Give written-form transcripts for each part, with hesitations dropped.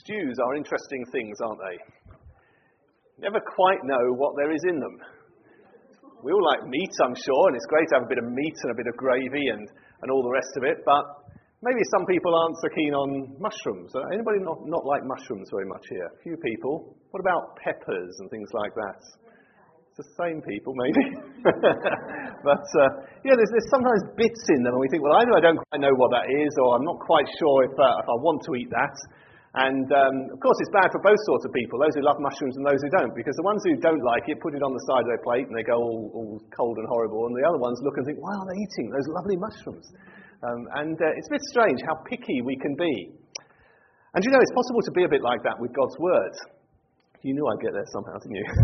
Stews are interesting things, aren't they? You never quite know what there is in them. We all like meat, I'm sure, and it's great to have a bit of meat and a bit of gravy and all the rest of it, but maybe some people aren't so keen on mushrooms. Anybody not like mushrooms very much here? A few people. What about peppers and things like that? It's the same people, maybe. But, there's sometimes bits in them, and we think, well, either I don't quite know what that is, or I'm not quite sure if I want to eat that. And, of course, it's bad for both sorts of people, those who love mushrooms and those who don't, because the ones who don't like it put it on the side of their plate and they go all cold and horrible, and the other ones look and think, why are they eating those lovely mushrooms? It's a bit strange how picky we can be. And it's possible to be a bit like that with God's Word. You knew I'd get there somehow, didn't you?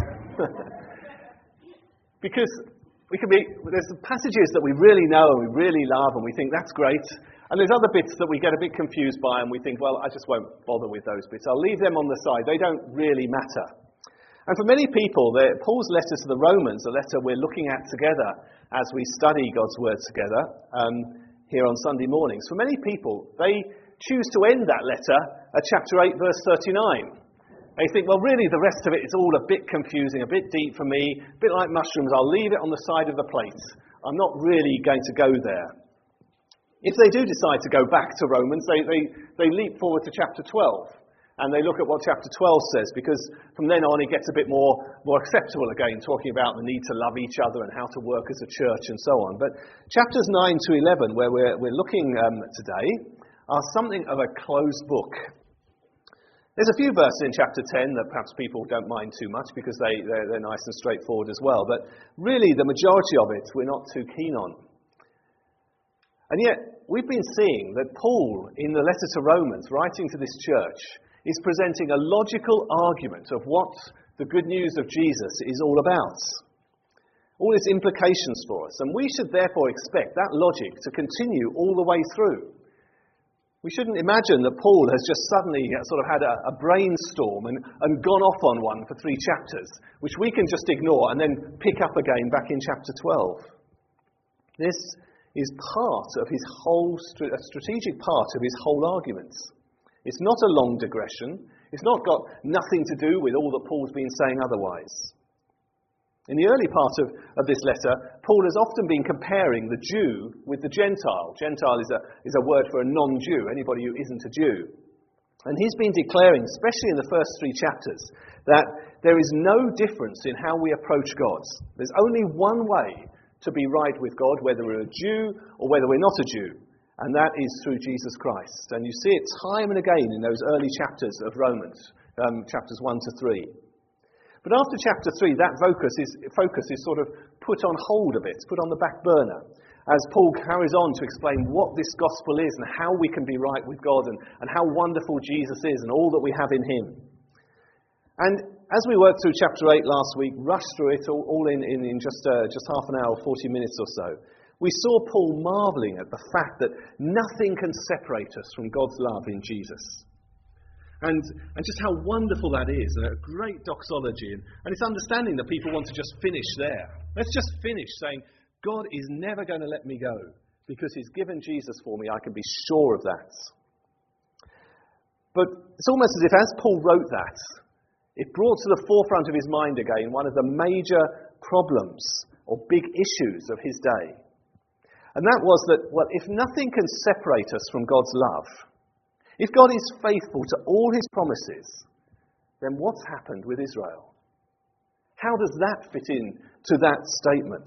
Because there's passages that we really know and we really love and we think that's great. And there's other bits that we get a bit confused by and we think, well, I just won't bother with those bits. I'll leave them on the side. They don't really matter. And for many people, Paul's letter to the Romans, a letter we're looking at together as we study God's Word together here on Sunday mornings. For many people, they choose to end that letter at chapter 8, verse 39. They think, well, really, the rest of it is all a bit confusing, a bit deep for me, a bit like mushrooms. I'll leave it on the side of the plate. I'm not really going to go there. If they do decide to go back to Romans, they leap forward to chapter 12. And they look at what chapter 12 says, because from then on it gets a bit more acceptable again, talking about the need to love each other and how to work as a church and so on. But chapters 9 to 11, where we're looking today, are something of a closed book. There's a few verses in chapter 10 that perhaps people don't mind too much because they're nice and straightforward as well. But really, the majority of it we're not too keen on. And yet, we've been seeing that Paul, in the letter to Romans, writing to this church, is presenting a logical argument of what the good news of Jesus is all about. All its implications for us. And we should therefore expect that logic to continue all the way through. We shouldn't imagine that Paul has just suddenly sort of had a brainstorm and gone off on one for 3 chapters, which we can just ignore and then pick up again back in chapter 12. This is part of his whole, a strategic part of his whole argument. It's not a long digression. It's not got nothing to do with all that Paul's been saying otherwise. In the early part of this letter, Paul has often been comparing the Jew with the Gentile. Gentile is a word for a non-Jew, anybody who isn't a Jew. And he's been declaring, especially in the first 3 chapters, that there is no difference in how we approach God. There's only one way to be right with God, whether we're a Jew or whether we're not a Jew. And that is through Jesus Christ. And you see it time and again in those early chapters of Romans, chapters 1 to 3. But after chapter 3, that focus is sort of put on hold a bit, put on the back burner, as Paul carries on to explain what this gospel is and how we can be right with God and how wonderful Jesus is and all that we have in him. And as we worked through chapter 8 last week, rushed through it all in just half an hour, 40 minutes or so, we saw Paul marvelling at the fact that nothing can separate us from God's love in Jesus. And just how wonderful that is, and a great doxology. And it's understanding that people want to just finish there. Let's just finish saying, God is never going to let me go, because he's given Jesus for me, I can be sure of that. But it's almost as if as Paul wrote that, it brought to the forefront of his mind again one of the major problems or big issues of his day. And that was that, well, if nothing can separate us from God's love, if God is faithful to all his promises, then what's happened with Israel? How does that fit in to that statement?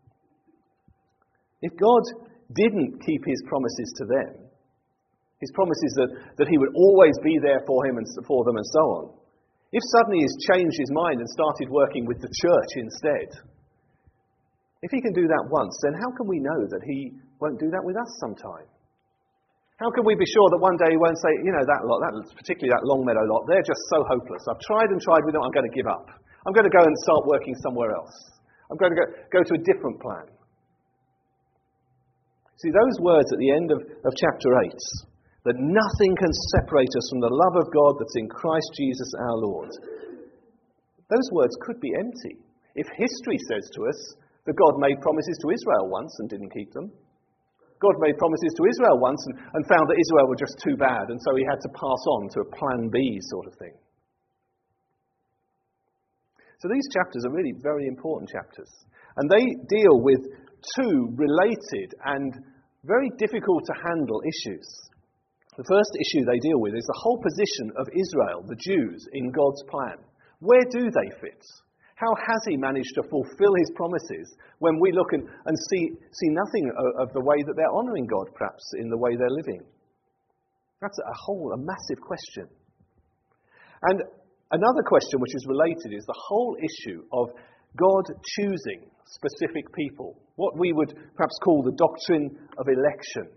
If God didn't keep his promises to them, his promises that he would always be there for him and for them and so on, if suddenly he's changed his mind and started working with the church instead, if he can do that once, then how can we know that he won't do that with us sometime? How can we be sure that one day he won't say, that lot, particularly that Longmeadow lot, they're just so hopeless. I've tried and tried with them, I'm going to give up. I'm going to go and start working somewhere else. I'm going to go to a different plan. See, those words at the end of chapter 8, that nothing can separate us from the love of God that's in Christ Jesus our Lord. Those words could be empty. If history says to us that God made promises to Israel once and didn't keep them, God made promises to Israel once and found that Israel were just too bad, and so he had to pass on to a plan B sort of thing. So these chapters are really very important chapters, and they deal with two related and very difficult to handle issues. The first issue they deal with is the whole position of Israel, the Jews, in God's plan. Where do they fit? How has he managed to fulfill his promises when we look and see nothing of the way that they're honouring God, perhaps, in the way they're living? That's a massive question. And another question which is related is the whole issue of God choosing specific people, what we would perhaps call the doctrine of election.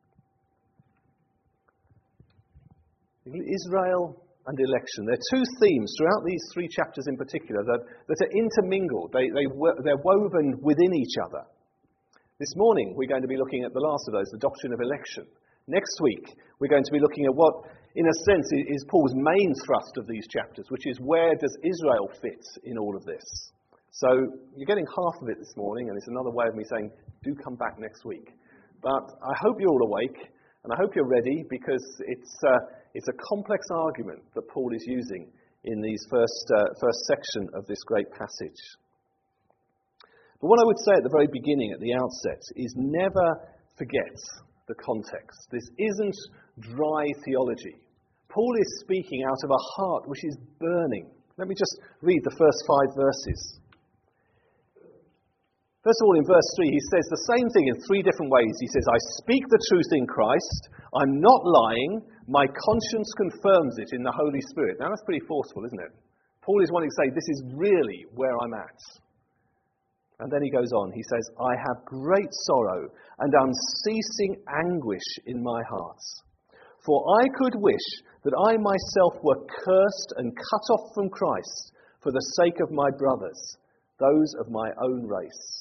Israel and election. There are two themes throughout these three chapters in particular that are intermingled. They're woven within each other. This morning we're going to be looking at the last of those, the doctrine of election. Next week we're going to be looking at what, in a sense, is Paul's main thrust of these chapters, which is where does Israel fit in all of this? So you're getting half of it this morning, and it's another way of me saying, do come back next week. But I hope you're all awake, and I hope you're ready, because it's a complex argument that Paul is using in these first section of this great passage. But what I would say at the very beginning, at the outset, is never forget the context. This isn't dry theology. Paul is speaking out of a heart which is burning. Let me just read the first 5 verses. First of all, in verse 3, he says the same thing in 3 different ways. He says, I speak the truth in Christ. I'm not lying. My conscience confirms it in the Holy Spirit. Now, that's pretty forceful, isn't it? Paul is wanting to say, this is really where I'm at. And then he goes on. He says, I have great sorrow and unceasing anguish in my heart. For I could wish that I myself were cursed and cut off from Christ for the sake of my brothers, those of my own race.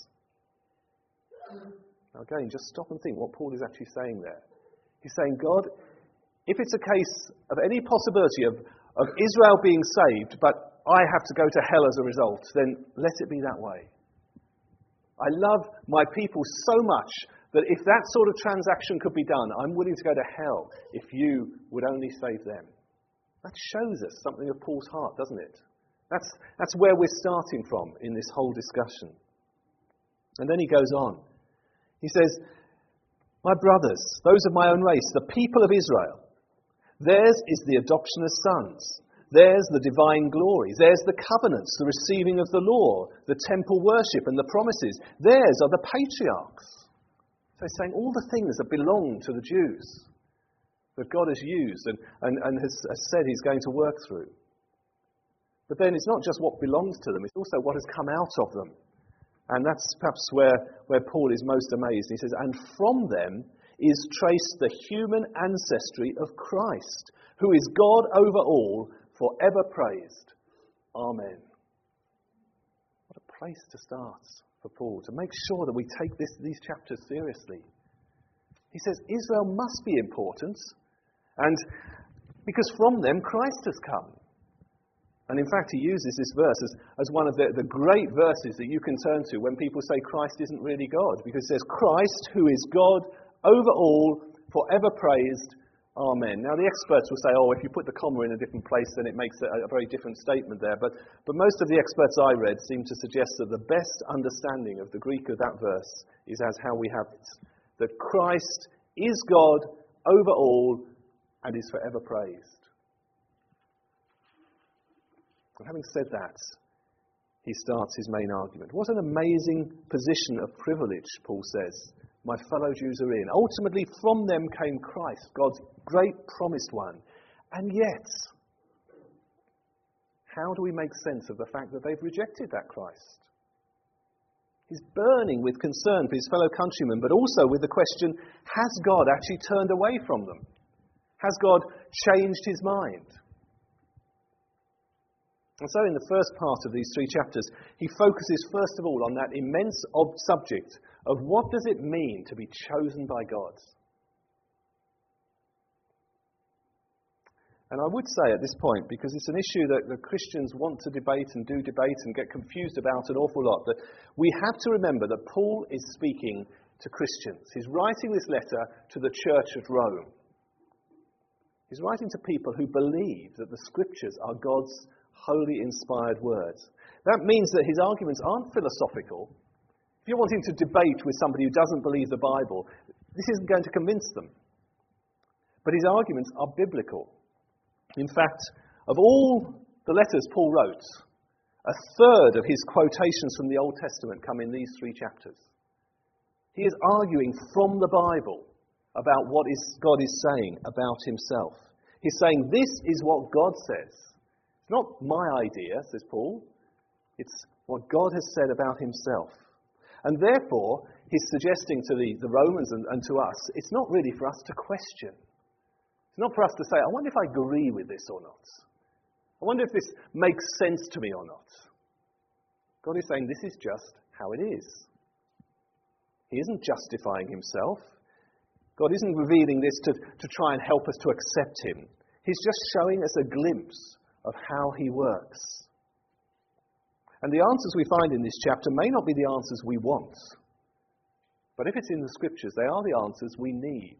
Now again, just stop and think what Paul is actually saying there. He's saying, God, if it's a case of any possibility of Israel being saved, but I have to go to hell as a result, then let it be that way. I love my people so much that if that sort of transaction could be done, I'm willing to go to hell if you would only save them. That shows us something of Paul's heart, doesn't it? That's where we're starting from in this whole discussion. And then he goes on. He says, my brothers, those of my own race, the people of Israel, theirs is the adoption as sons. Theirs the divine glory. Theirs the covenants, the receiving of the law, the temple worship and the promises. Theirs are the patriarchs. So he's saying all the things that belong to the Jews that God has used and has said he's going to work through. But then it's not just what belongs to them, it's also what has come out of them. And that's perhaps where Paul is most amazed. He says, and from them is traced the human ancestry of Christ, who is God over all, forever praised. Amen. What a place to start for Paul, to make sure that we take these chapters seriously. He says Israel must be important, and because from them Christ has come. And in fact, he uses this verse as one of the great verses that you can turn to when people say Christ isn't really God. Because it says, Christ, who is God over all, forever praised. Amen. Now, the experts will say, if you put the comma in a different place, then it makes a very different statement there. But most of the experts I read seem to suggest that the best understanding of the Greek of that verse is as how we have it. That Christ is God over all and is forever praised. And having said that, he starts his main argument. What an amazing position of privilege, Paul says, my fellow Jews are in. Ultimately, from them came Christ, God's great promised one. And yet, how do we make sense of the fact that they've rejected that Christ? He's burning with concern for his fellow countrymen, but also with the question, has God actually turned away from them? Has God changed his mind? And so in the first part of these 3 chapters, he focuses first of all on that immense subject of what does it mean to be chosen by God. And I would say at this point, because it's an issue that the Christians want to debate and do debate and get confused about an awful lot, that we have to remember that Paul is speaking to Christians. He's writing this letter to the church at Rome. He's writing to people who believe that the Scriptures are God's holy, inspired words. That means that his arguments aren't philosophical. If you're wanting to debate with somebody who doesn't believe the Bible, this isn't going to convince them. But his arguments are biblical. In fact, of all the letters Paul wrote, a third of his quotations from the Old Testament come in these 3 chapters. He is arguing from the Bible about what God is saying about himself. He's saying, this is what God says. It's not my idea, says Paul. It's what God has said about himself. And therefore, he's suggesting to the Romans and to us, it's not really for us to question. It's not for us to say, I wonder if I agree with this or not. I wonder if this makes sense to me or not. God is saying, this is just how it is. He isn't justifying himself. God isn't revealing this to try and help us to accept him. He's just showing us a glimpse of how he works. And the answers we find in this chapter may not be the answers we want. But if it's in the Scriptures, they are the answers we need.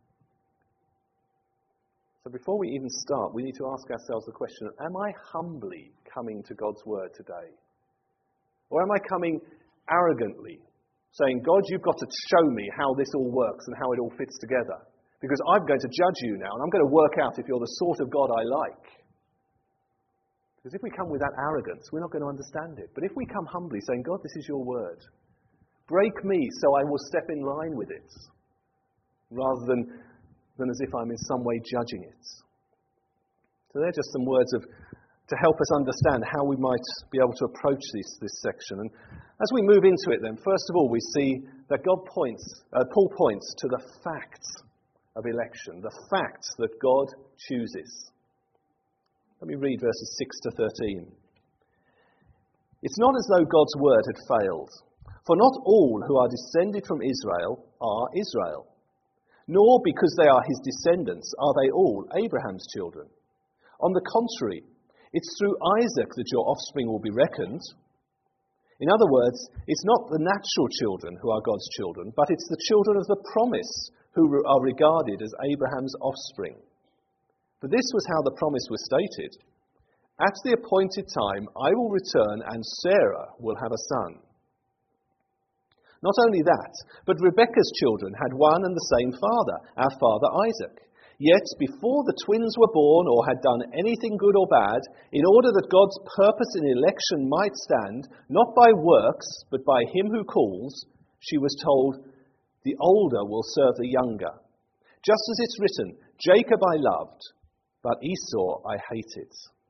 So before we even start, we need to ask ourselves the question, am I humbly coming to God's Word today? Or am I coming arrogantly, saying, God, you've got to show me how this all works and how it all fits together, because I'm going to judge you now, and I'm going to work out if you're the sort of God I like. Because if we come with that arrogance, we're not going to understand it. But if we come humbly, saying, God, this is your word, break me so I will step in line with it, rather than as if I'm in some way judging it. So they're just some words to help us understand how we might be able to approach this section. And as we move into it then, first of all, we see that Paul points to the facts of election, the facts that God chooses. Let me read verses 6 to 13. It's not as though God's word had failed, for not all who are descended from Israel are Israel, nor because they are his descendants are they all Abraham's children. On the contrary, it's through Isaac that your offspring will be reckoned. In other words, it's not the natural children who are God's children, but it's the children of the promise who are regarded as Abraham's offspring. For this was how the promise was stated. At the appointed time I will return and Sarah will have a son. Not only that, but Rebekah's children had one and the same father, our father Isaac. Yet before the twins were born or had done anything good or bad, in order that God's purpose in election might stand, not by works, but by him who calls, she was told, the older will serve the younger. Just as it's written, Jacob I loved, but Esau I hated.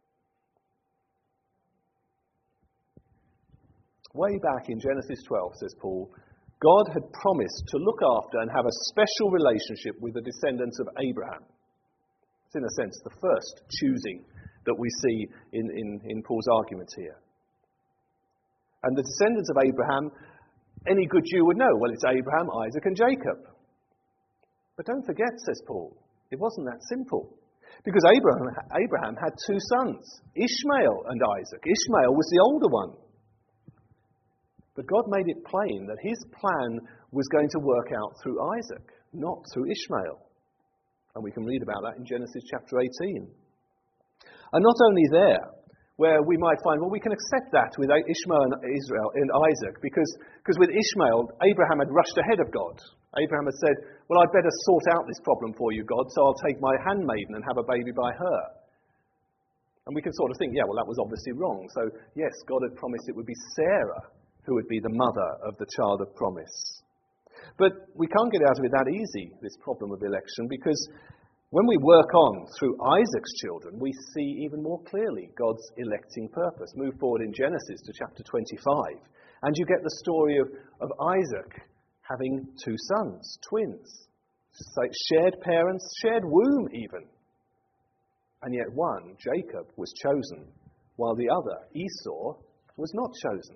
Way back in Genesis 12, says Paul, God had promised to look after and have a special relationship with the descendants of Abraham. It's in a sense the first choosing that we see in Paul's argument here. And the descendants of Abraham, any good Jew would know, well, it's Abraham, Isaac and Jacob. But don't forget, says Paul, it wasn't that simple. Because Abraham had 2 sons, Ishmael and Isaac. Ishmael was the older one. But God made it plain that his plan was going to work out through Isaac, not through Ishmael. And we can read about that in Genesis chapter 18. And not only there, where we might find, well, we can accept that with Ishmael and Isaac, because with Ishmael, Abraham had rushed ahead of God. Abraham had said, well, I'd better sort out this problem for you, God, so I'll take my handmaiden and have a baby by her. And we can sort of think, yeah, well, that was obviously wrong. So, yes, God had promised it would be Sarah who would be the mother of the child of promise. But we can't get out of it that easy, this problem of election, because when we work on through Isaac's children, we see even more clearly God's electing purpose. Move forward in Genesis to chapter 25, and you get the story of Isaac having 2 sons, twins, shared parents, shared womb even. And yet one, Jacob, was chosen, while the other, Esau, was not chosen.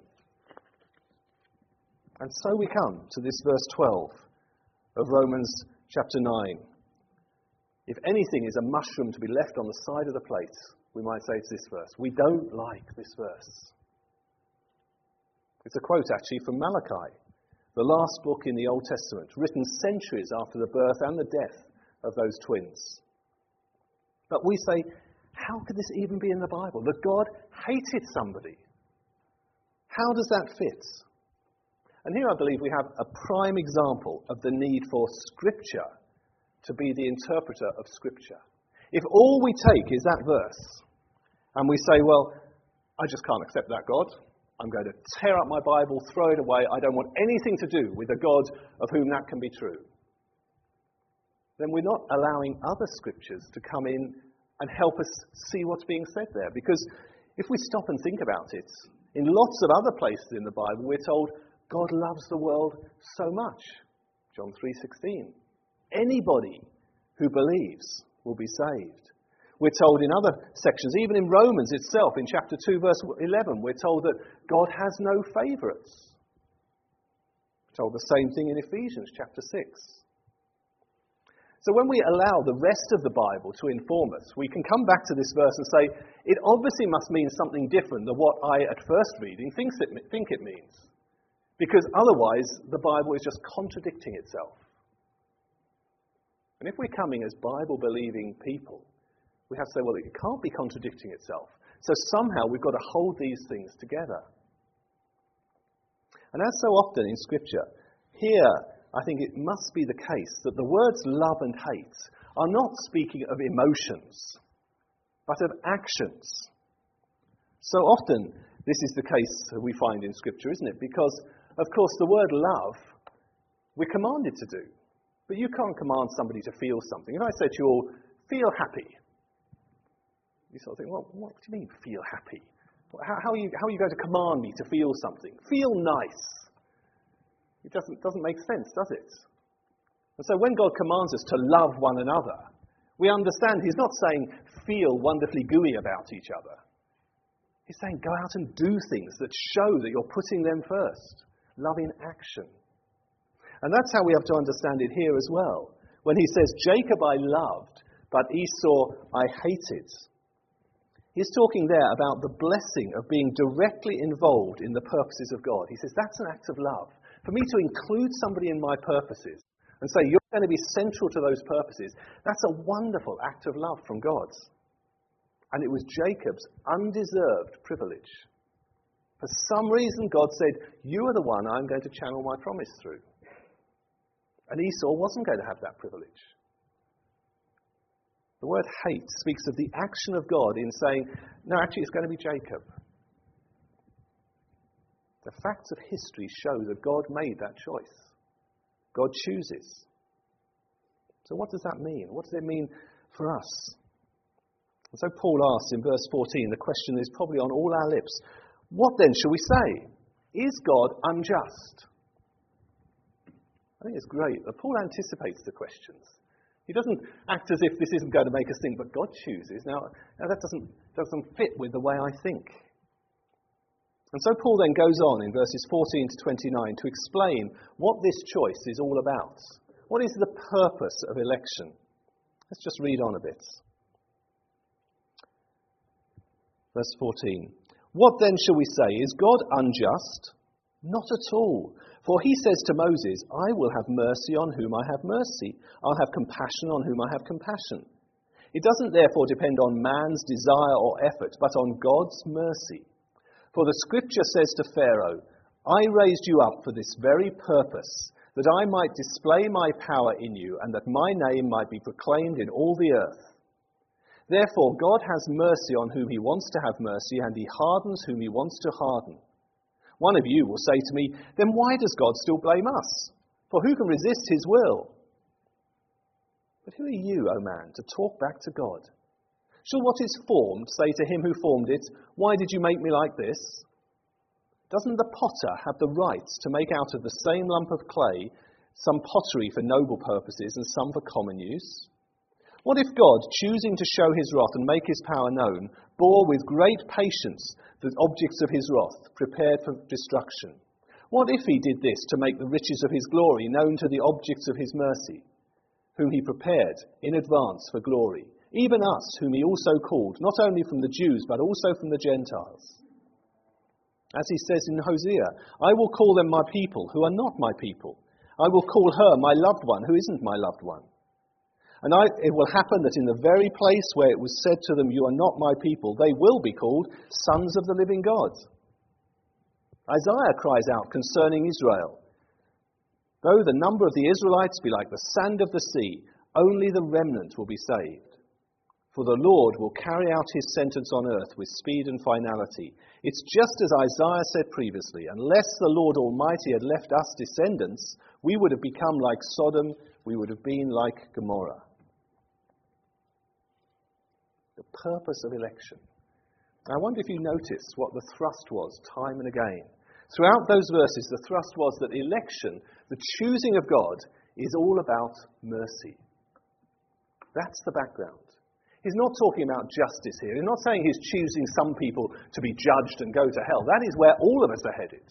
And so we come to this verse 12 of Romans chapter 9. If anything is a mushroom to be left on the side of the plate, we might say it's this verse. We don't like this verse. It's a quote actually from Malachi. the last book in the Old Testament, written centuries after the birth and the death of those twins. But we say, how could this even be in the Bible? That God hated somebody. How does that fit? And here I believe we have a prime example of the need for Scripture to be the interpreter of Scripture. If all we take is that verse, and we say, well, I just can't accept that God. I'm going to tear up my Bible, throw it away. I don't want anything to do with a God of whom that can be true. Then we're not allowing other Scriptures to come in and help us see what's being said there. Because if we stop and think about it, in lots of other places in the Bible, we're told God loves the world so much. John 3:16. Anybody who believes will be saved. We're told in other sections, even in Romans itself, in chapter 2, verse 11, we're told that God has no favourites. We're told the same thing in Ephesians chapter 6. So when we allow the rest of the Bible to inform us, we can come back to this verse and say, it obviously must mean something different than what I, at first reading, think it means. Because otherwise, the Bible is just contradicting itself. And if we're coming as Bible-believing people, we have to say, well, it can't be contradicting itself. So somehow we've got to hold these things together. And as so often in Scripture, here I think it must be the case that the words love and hate are not speaking of emotions, but of actions. So often this is the case we find in Scripture, isn't it? Because, of course, the word love we're commanded to do. But you can't command somebody to feel something. If I said to you all, feel happy, you sort of think, well, what do you mean, feel happy? How are you going to command me to feel something? Feel nice. It doesn't make sense, does it? And so when God commands us to love one another, we understand He's not saying feel wonderfully gooey about each other. He's saying go out and do things that show that you're putting them first. Love in action. And that's how we have to understand it here as well. When He says, Jacob I loved, but Esau I hated. He's talking there about the blessing of being directly involved in the purposes of God. He says, that's an act of love. For me to include somebody in my purposes and say, you're going to be central to those purposes, that's a wonderful act of love from God. And it was Jacob's undeserved privilege. For some reason, God said, you are the one I'm going to channel my promise through. And Esau wasn't going to have that privilege. The word hate speaks of the action of God in saying, no, actually it's going to be Jacob. The facts of history show that God made that choice. God chooses. So what does that mean? What does it mean for us? And so Paul asks in verse 14, the question is probably on all our lips, what then shall we say? Is God unjust? I think it's great that Paul anticipates the questions. He doesn't act as if this isn't going to make us think, but God chooses. Now that doesn't fit with the way I think. And so Paul then goes on in verses 14 to 29 to explain what this choice is all about. What is the purpose of election? Let's just read on a bit. Verse 14. What then shall we say? Is God unjust? Not at all. For he says to Moses, I will have mercy on whom I have mercy. I'll have compassion on whom I have compassion. It doesn't therefore depend on man's desire or effort, but on God's mercy. For the Scripture says to Pharaoh, I raised you up for this very purpose, that I might display my power in you, and that my name might be proclaimed in all the earth. Therefore God has mercy on whom he wants to have mercy, and he hardens whom he wants to harden. One of you will say to me, then why does God still blame us? For who can resist his will? But who are you, O man, to talk back to God? Shall what is formed say to him who formed it, why did you make me like this? Doesn't the potter have the right to make out of the same lump of clay some pottery for noble purposes and some for common use? What if God, choosing to show his wrath and make his power known, bore with great patience the objects of his wrath, prepared for destruction? What if he did this to make the riches of his glory known to the objects of his mercy, whom he prepared in advance for glory, even us, whom he also called, not only from the Jews, but also from the Gentiles? As he says in Hosea, I will call them my people who are not my people. I will call her my loved one who isn't my loved one. And it will happen that in the very place where it was said to them, you are not my people, they will be called sons of the living God. Isaiah cries out concerning Israel, though the number of the Israelites be like the sand of the sea, only the remnant will be saved. For the Lord will carry out his sentence on earth with speed and finality. It's just as Isaiah said previously, unless the Lord Almighty had left us descendants, we would have become like Sodom, we would have been like Gomorrah. The purpose of election. I wonder if you noticed what the thrust was time and again. Throughout those verses, the thrust was that election, the choosing of God, is all about mercy. That's the background. He's not talking about justice here. He's not saying he's choosing some people to be judged and go to hell. That is where all of us are headed.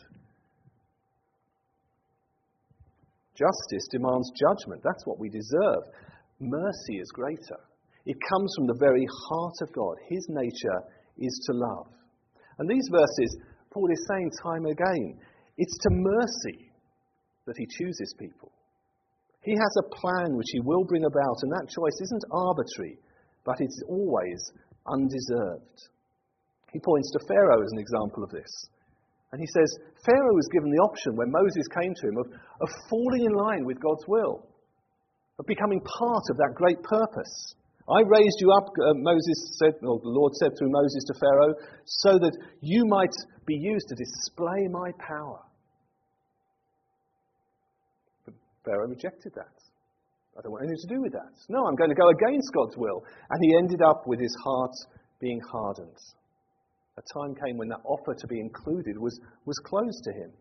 Justice demands judgment. That's what we deserve. Mercy is greater. It comes from the very heart of God. His nature is to love. And these verses, Paul is saying time and again, it's to mercy that he chooses people. He has a plan which he will bring about, and that choice isn't arbitrary, but it's always undeserved. He points to Pharaoh as an example of this. And he says, Pharaoh was given the option when Moses came to him of falling in line with God's will, of becoming part of that great purpose. I raised you up, Moses said, or the Lord said through Moses to Pharaoh, so that you might be used to display my power. But Pharaoh rejected that. I don't want anything to do with that. No, I'm going to go against God's will. And he ended up with his heart being hardened. A time came when that offer to be included was closed to him.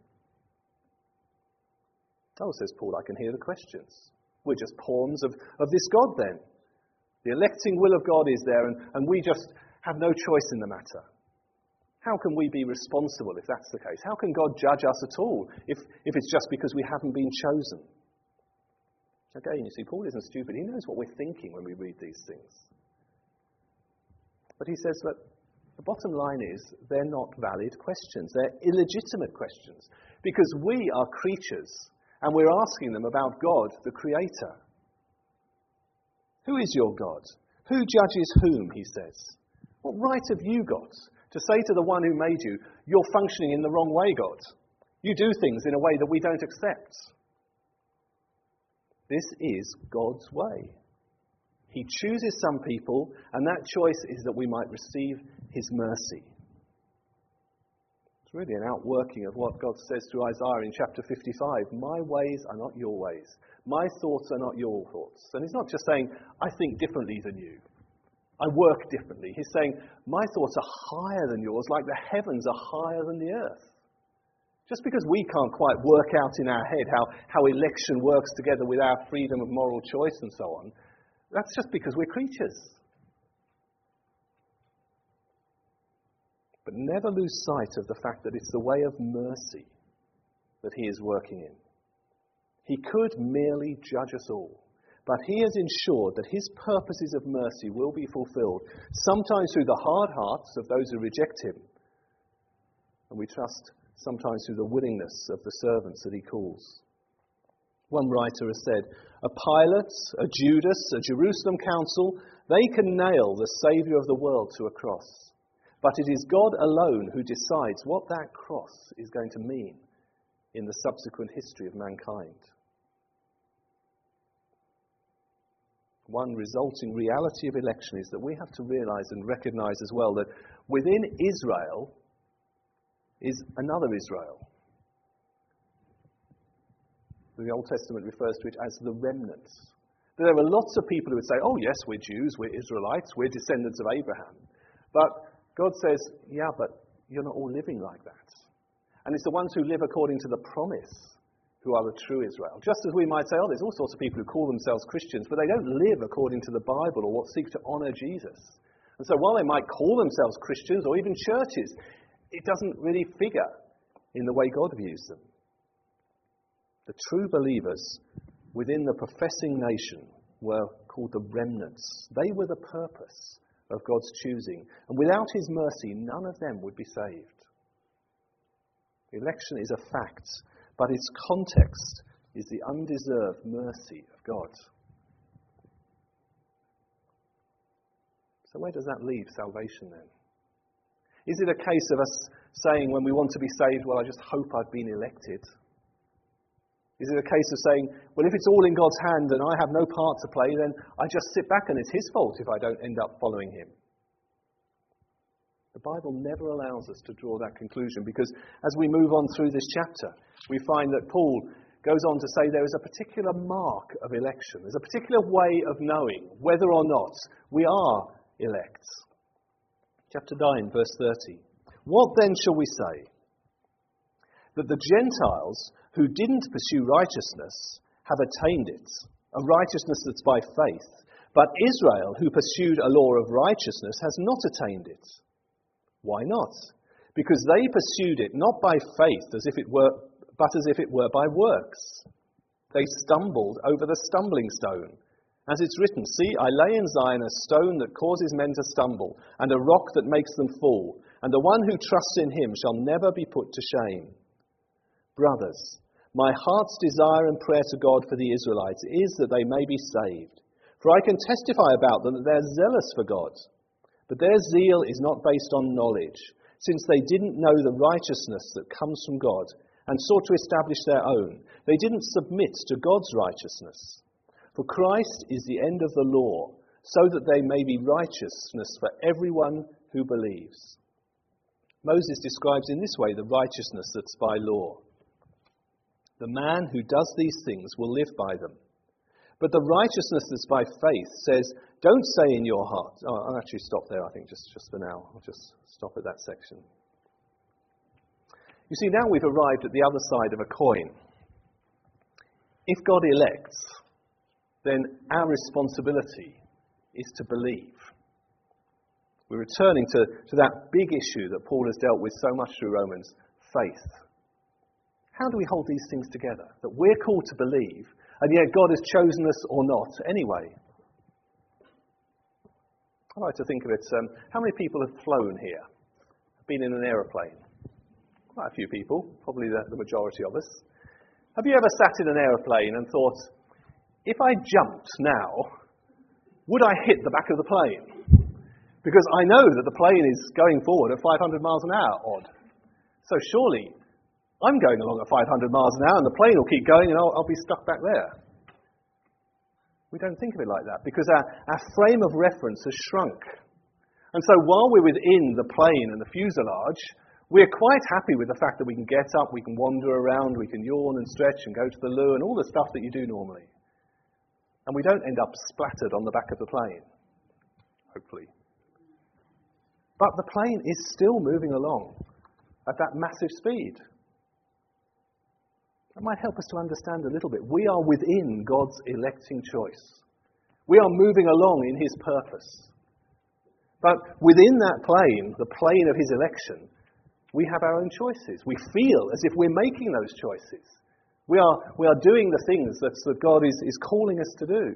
Oh, says Paul, I can hear the questions. We're just pawns of this God then. The electing will of God is there, and we just have no choice in the matter. How can we be responsible if that's the case? How can God judge us at all if it's just because we haven't been chosen? Again, you see, Paul isn't stupid. He knows what we're thinking when we read these things. But he says that the bottom line is they're not valid questions. They're illegitimate questions because we are creatures and we're asking them about God, the Creator. Who is your God? Who judges whom, he says. What right have you got to say to the one who made you, you're functioning in the wrong way, God? You do things in a way that we don't accept. This is God's way. He chooses some people, and that choice is that we might receive his mercy. It's really an outworking of what God says through Isaiah in chapter 55. My ways are not your ways. My thoughts are not your thoughts. And he's not just saying, I think differently than you. I work differently. He's saying, my thoughts are higher than yours, like the heavens are higher than the earth. Just because we can't quite work out in our head how election works together with our freedom of moral choice and so on, that's just because we're creatures. But never lose sight of the fact that it's the way of mercy that he is working in. He could merely judge us all, but he has ensured that his purposes of mercy will be fulfilled, sometimes through the hard hearts of those who reject him, and we trust sometimes through the willingness of the servants that he calls. One writer has said, a Pilate, a Judas, a Jerusalem council, they can nail the Saviour of the world to a cross. But it is God alone who decides what that cross is going to mean in the subsequent history of mankind. One resulting reality of election is that we have to realize and recognize as well that within Israel is another Israel. The Old Testament refers to it as the remnant. There are lots of people who would say, oh yes, we're Jews, we're Israelites, we're descendants of Abraham. But God says, yeah, but you're not all living like that. And it's the ones who live according to the promise who are the true Israel. Just as we might say, oh, there's all sorts of people who call themselves Christians, but they don't live according to the Bible or what seek to honour Jesus. And so while they might call themselves Christians or even churches, it doesn't really figure in the way God views them. The true believers within the professing nation were called the remnants. They were the purpose of God's choosing. And without his mercy, none of them would be saved. Election is a fact, but its context is the undeserved mercy of God. So where does that leave salvation then? Is it a case of us saying when we want to be saved, well, I just hope I've been elected? Is it a case of saying, well, if it's all in God's hand and I have no part to play, then I just sit back and it's his fault if I don't end up following him? The Bible never allows us to draw that conclusion, because as we move on through this chapter, we find that Paul goes on to say there is a particular mark of election. There's a particular way of knowing whether or not we are elect. Chapter 9, verse 30. What then shall we say? That the Gentiles who didn't pursue righteousness have attained it, a righteousness that's by faith. But Israel, who pursued a law of righteousness, has not attained it. Why not? Because they pursued it not by faith, but as if it were by works. They stumbled over the stumbling stone. As it's written, see, I lay in Zion a stone that causes men to stumble, and a rock that makes them fall, and the one who trusts in him shall never be put to shame. Brothers, my heart's desire and prayer to God for the Israelites is that they may be saved. For I can testify about them that they're zealous for God. But their zeal is not based on knowledge, since they didn't know the righteousness that comes from God and sought to establish their own. They didn't submit to God's righteousness. For Christ is the end of the law, so that there may be righteousness for everyone who believes. Moses describes in this way the righteousness that's by law. The man who does these things will live by them. But the righteousness that's by faith says, don't say in your heart... Oh, I'll actually stop there, I think, just for now. I'll just stop at that section. You see, now we've arrived at the other side of a coin. If God elects, then our responsibility is to believe. We're returning to that big issue that Paul has dealt with so much through Romans, faith. How do we hold these things together? That we're called to believe, and yet God has chosen us or not anyway. I like to think of it, how many people have flown here? Been in an aeroplane? Quite a few people, probably the majority of us. Have you ever sat in an aeroplane and thought, if I jumped now, would I hit the back of the plane? Because I know that the plane is going forward at 500 miles an hour odd. So surely I'm going along at 500 miles an hour and the plane will keep going and I'll be stuck back there. We don't think of it like that because our frame of reference has shrunk. And so while we're within the plane and the fuselage, we're quite happy with the fact that we can get up, we can wander around, we can yawn and stretch and go to the loo and all the stuff that you do normally. And we don't end up splattered on the back of the plane, hopefully. But the plane is still moving along at that massive speed. That might help us to understand a little bit. We are within God's electing choice. We are moving along in his purpose. But within that plane, the plane of his election, we have our own choices. We feel as if we're making those choices. We are doing the things that God is calling us to do.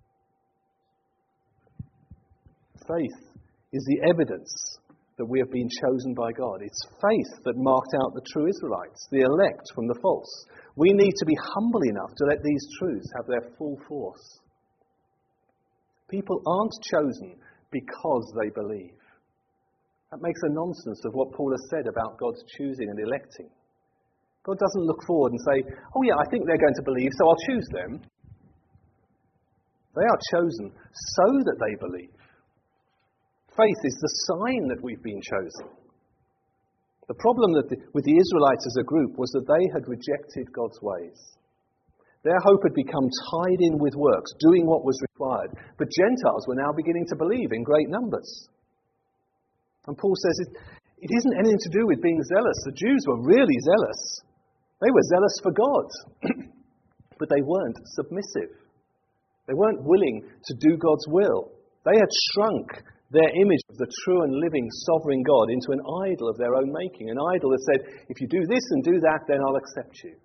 Faith is the evidence that we have been chosen by God. It's faith that marked out the true Israelites, the elect from the false. We need to be humble enough to let these truths have their full force. People aren't chosen because they believe. That makes a nonsense of what Paul has said about God's choosing and electing. God doesn't look forward and say, oh yeah, I think they're going to believe, so I'll choose them. They are chosen so that they believe. Faith is the sign that we've been chosen. The problem with the Israelites as a group was that they had rejected God's ways. Their hope had become tied in with works, doing what was required. But Gentiles were now beginning to believe in great numbers. And Paul says it isn't anything to do with being zealous. The Jews were really zealous. They were zealous for God. But they weren't submissive. They weren't willing to do God's will. They had shrunk their image of the true and living sovereign God into an idol of their own making. An idol that said, if you do this and do that, then I'll accept you.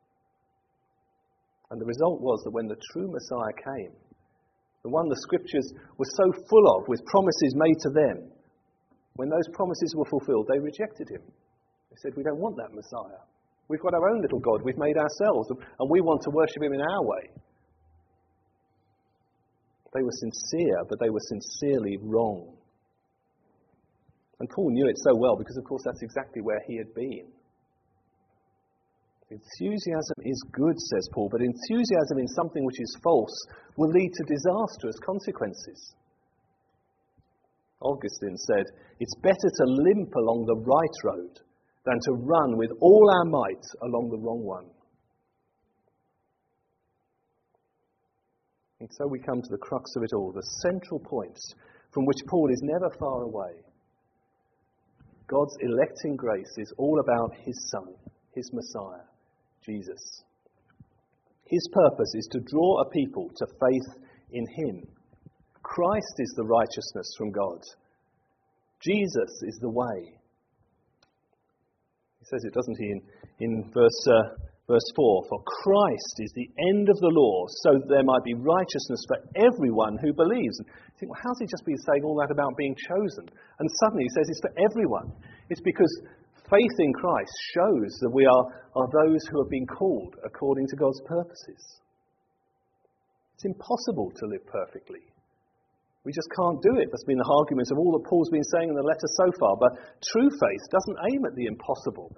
And the result was that when the true Messiah came, the one the scriptures were so full of with promises made to them, when those promises were fulfilled, they rejected him. They said, we don't want that Messiah. We've got our own little God we've made ourselves, and we want to worship him in our way. They were sincere, but they were sincerely wrong. And Paul knew it so well because, of course, that's exactly where he had been. Enthusiasm is good, says Paul, but enthusiasm in something which is false will lead to disastrous consequences. Augustine said, it's better to limp along the right road than to run with all our might along the wrong one. And so we come to the crux of it all, the central point from which Paul is never far away. God's electing grace is all about his Son, his Messiah, Jesus. His purpose is to draw a people to faith in him. Christ is the righteousness from God. Jesus is the way. He says it, doesn't he, in verse 4, for Christ is the end of the law, so that there might be righteousness for everyone who believes. And you think, well, how's he just been saying all that about being chosen? And suddenly he says it's for everyone. It's because faith in Christ shows that we are those who have been called according to God's purposes. It's impossible to live perfectly. We just can't do it. That's been the argument of all that Paul's been saying in the letter so far. But true faith doesn't aim at the impossible.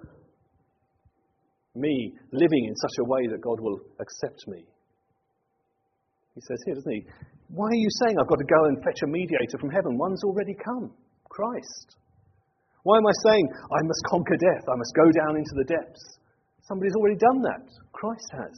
Me living in such a way that God will accept me. He says here, doesn't he? Why are you saying I've got to go and fetch a mediator from heaven? One's already come. Christ. Why am I saying I must conquer death? I must go down into the depths. Somebody's already done that. Christ has.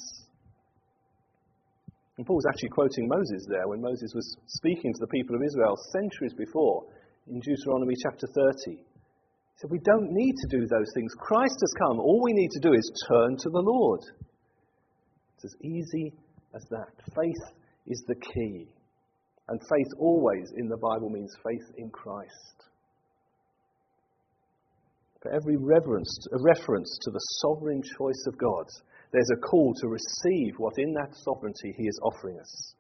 And Paul's actually quoting Moses there when Moses was speaking to the people of Israel centuries before in Deuteronomy chapter 30. He said, we don't need to do those things. Christ has come. All we need to do is turn to the Lord. It's as easy as that. Faith is the key. And faith always in the Bible means faith in Christ. For every reference to the sovereign choice of God, there's a call to receive what in that sovereignty he is offering us.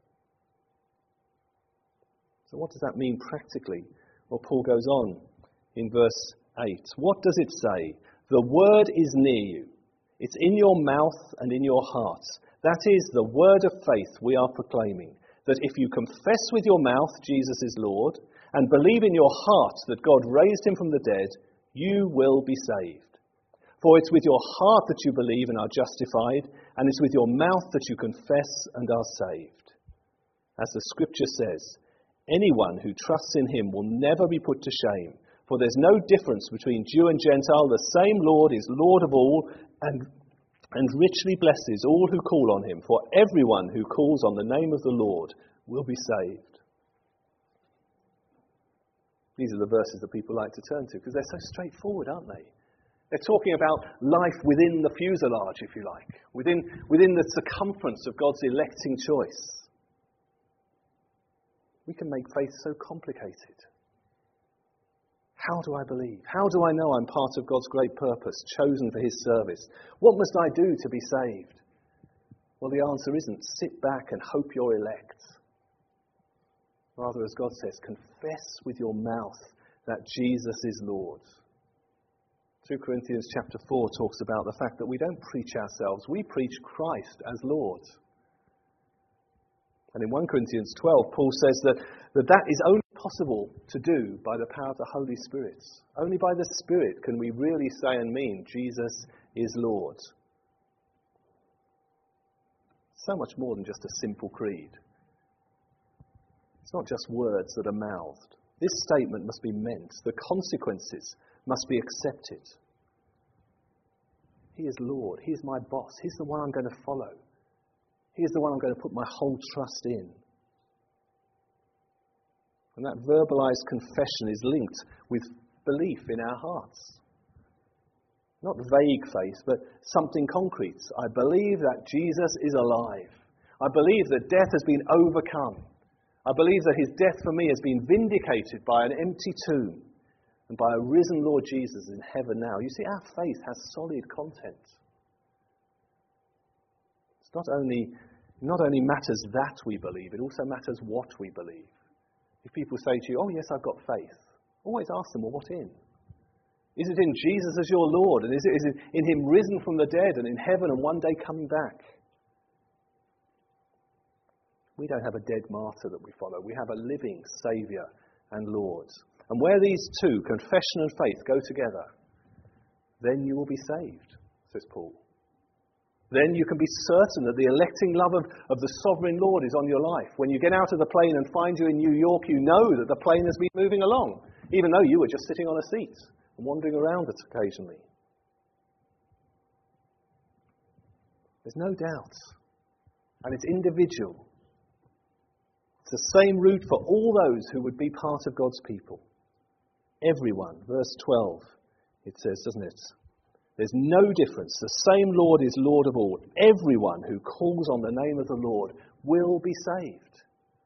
So what does that mean practically? Well, Paul goes on in verse 8. What does it say? The word is near you. It's in your mouth and in your heart. That is the word of faith we are proclaiming. That if you confess with your mouth Jesus is Lord and believe in your heart that God raised him from the dead, you will be saved. For it's with your heart that you believe and are justified, and it's with your mouth that you confess and are saved. As the scripture says, anyone who trusts in him will never be put to shame, for there's no difference between Jew and Gentile. The same Lord is Lord of all, and richly blesses all who call on him. For everyone who calls on the name of the Lord will be saved. These are the verses that people like to turn to, because they're so straightforward, aren't they? They're talking about life within the fuselage, if you like, within the circumference of God's electing choice. We can make faith so complicated. How do I believe? How do I know I'm part of God's great purpose, chosen for his service? What must I do to be saved? Well, the answer isn't sit back and hope you're elect. Rather, as God says, confess with your mouth that Jesus is Lord. 2 Corinthians chapter 4 talks about the fact that we don't preach ourselves, we preach Christ as Lord. And in 1 Corinthians 12, Paul says that is only possible to do by the power of the Holy Spirit. Only by the Spirit can we really say and mean Jesus is Lord. So much more than just a simple creed. It's not just words that are mouthed. This statement must be meant. The consequences must be accepted. He is Lord. He is my boss. He's the one I'm going to follow. He is the one I'm going to put my whole trust in. And that verbalized confession is linked with belief in our hearts. Not vague faith, but something concrete. I believe that Jesus is alive. I believe that death has been overcome. I believe that his death for me has been vindicated by an empty tomb and by a risen Lord Jesus in heaven now. You see, our faith has solid content. It's not only matters that we believe, it also matters what we believe. If people say to you, oh yes, I've got faith, always ask them, well, what in? Is it in Jesus as your Lord? And is it in him risen from the dead and in heaven and one day coming back? We don't have a dead martyr that we follow. We have a living Saviour and Lord. And where these two, confession and faith, go together, then you will be saved, says Paul. Then you can be certain that the electing love of the sovereign Lord is on your life. When you get out of the plane and find you in New York, you know that the plane has been moving along, even though you were just sitting on a seat and wandering around it occasionally. There's no doubt. And it's individual. It's the same route for all those who would be part of God's people. Everyone. Verse 12, it says, doesn't it? There's no difference. The same Lord is Lord of all. Everyone who calls on the name of the Lord will be saved.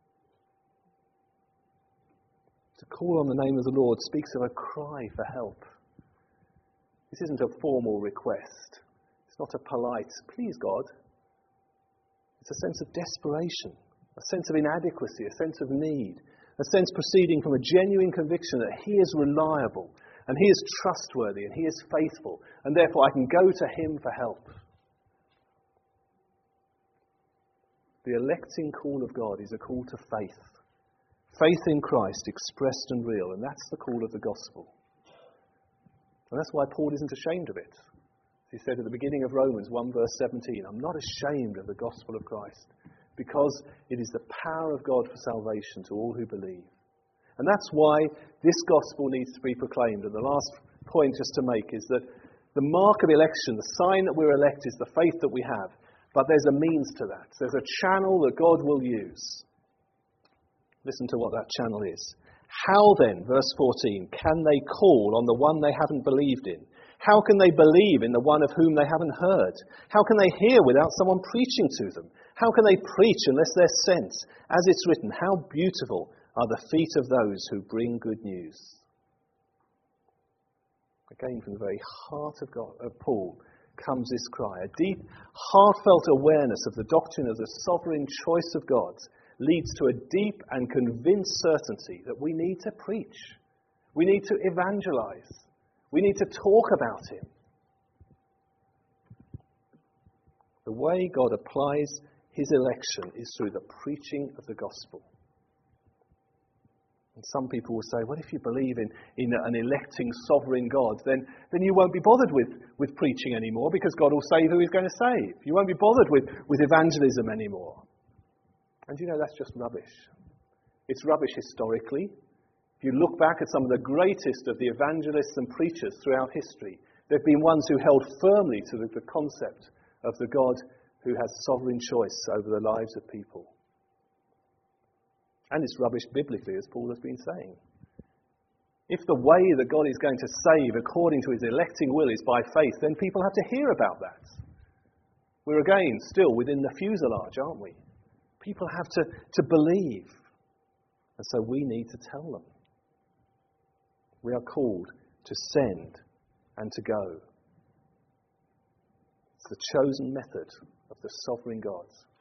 To call on the name of the Lord speaks of a cry for help. This isn't a formal request. It's not a polite, please God. It's a sense of desperation, a sense of inadequacy, a sense of need, a sense proceeding from a genuine conviction that he is reliable, and he is trustworthy, and he is faithful, and therefore I can go to him for help. The electing call of God is a call to faith. Faith in Christ expressed and real, and that's the call of the gospel. And that's why Paul isn't ashamed of it. He said at the beginning of Romans 1 verse 17, I'm not ashamed of the gospel of Christ, because it is the power of God for salvation to all who believe. And that's why this gospel needs to be proclaimed. And the last point just to make is that the mark of election, the sign that we're elect, is the faith that we have. But there's a means to that. There's a channel that God will use. Listen to what that channel is. How then, verse 14, can they call on the one they haven't believed in? How can they believe in the one of whom they haven't heard? How can they hear without someone preaching to them? How can they preach unless they're sent? As it's written, how beautiful are the feet of those who bring good news. Again, from the very heart of Paul comes this cry. A deep, heartfelt awareness of the doctrine of the sovereign choice of God leads to a deep and convinced certainty that we need to preach. We need to evangelize. We need to talk about him. The way God applies his election is through the preaching of the gospel. And some people will say, well, if you believe in an electing sovereign God, then you won't be bothered with preaching anymore, because God will save who he's going to save. You won't be bothered with evangelism anymore. And you know, that's just rubbish. It's rubbish historically. If you look back at some of the greatest of the evangelists and preachers throughout history, there have been ones who held firmly to the concept of the God who has sovereign choice over the lives of people. And it's rubbish biblically, as Paul has been saying. If the way that God is going to save according to his electing will is by faith, then people have to hear about that. We're again still within the fuselage, aren't we? People have to believe. And so we need to tell them. We are called to send and to go. It's the chosen method of the sovereign God.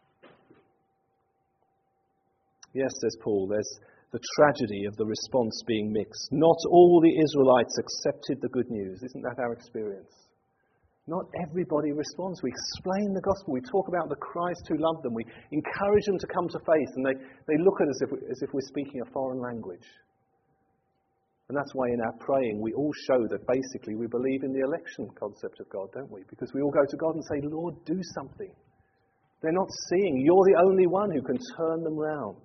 Yes, says Paul, there's the tragedy of the response being mixed. Not all the Israelites accepted the good news. Isn't that our experience? Not everybody responds. We explain the gospel. We talk about the Christ who loved them. We encourage them to come to faith, and they look at us as if we're speaking a foreign language. And that's why in our praying we all show that basically we believe in the election concept of God, don't we? Because we all go to God and say, Lord, do something. They're not seeing. You're the only one who can turn them round.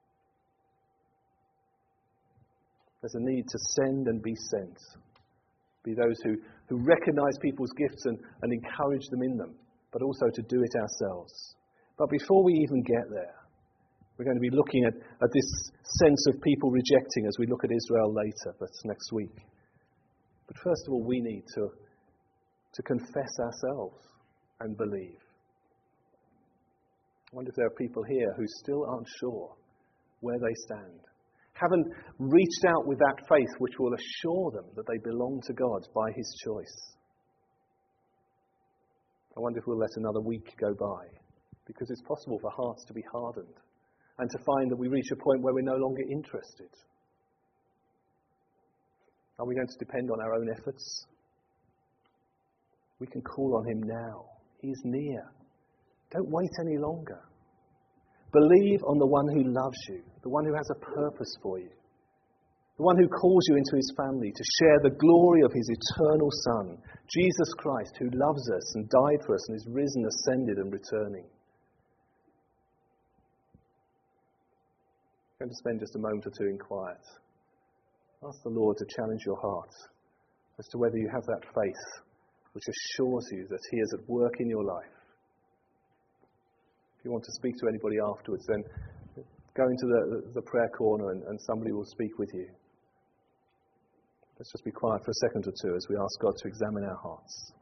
There's a need to send and be sent. Be those who recognise people's gifts and encourage them in them, but also to do it ourselves. But before we even get there, we're going to be looking at this sense of people rejecting as we look at Israel later. That's next week. But first of all, we need to confess ourselves and believe. I wonder if there are people here who still aren't sure where they stand. Haven't reached out with that faith which will assure them that they belong to God by his choice. I wonder if we'll let another week go by, because it's possible for hearts to be hardened and to find that we reach a point where we're no longer interested. Are we going to depend on our own efforts? We can call on him now. He's near. Don't wait any longer. Believe on the one who loves you, the one who has a purpose for you, the one who calls you into his family to share the glory of his eternal Son, Jesus Christ, who loves us and died for us and is risen, ascended and returning. I'm going to spend just a moment or two in quiet. Ask the Lord to challenge your heart as to whether you have that faith which assures you that he is at work in your life. If you want to speak to anybody afterwards, then go into the prayer corner and somebody will speak with you. Let's just be quiet for a second or two as we ask God to examine our hearts.